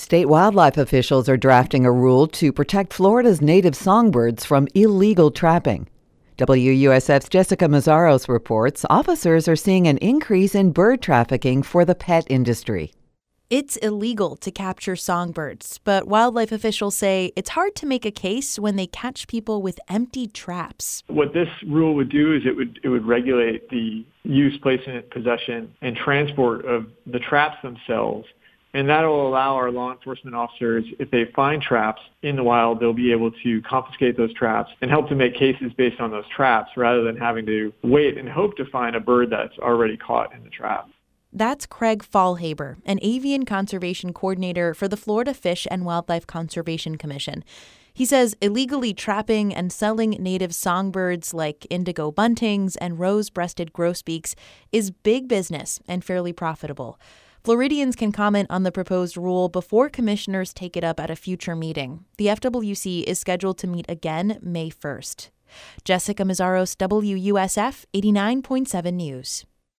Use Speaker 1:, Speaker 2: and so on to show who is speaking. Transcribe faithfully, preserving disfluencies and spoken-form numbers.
Speaker 1: State wildlife officials are drafting a rule to protect Florida's native songbirds from illegal trapping. W U S F's Jessica Mazzaros reports officers are seeing an increase in bird trafficking for the pet industry.
Speaker 2: It's illegal to capture songbirds, but wildlife officials say it's hard to make a case when they catch people with empty traps.
Speaker 3: What this rule would do is it would it would regulate the use, placement, possession, and transport of the traps themselves. And that will allow our law enforcement officers, if they find traps in the wild, they'll be able to confiscate those traps and help to make cases based on those traps rather than having to wait and hope to find a bird that's already caught in the trap.
Speaker 2: That's Craig Fallhaber, an avian conservation coordinator for the Florida Fish and Wildlife Conservation Commission. He says illegally trapping and selling native songbirds like indigo buntings and rose-breasted grosbeaks is big business and fairly profitable. Floridians can comment on the proposed rule before commissioners take it up at a future meeting. The F W C is scheduled to meet again May first. Jessica Mazzaros, W U S F eighty-nine point seven News.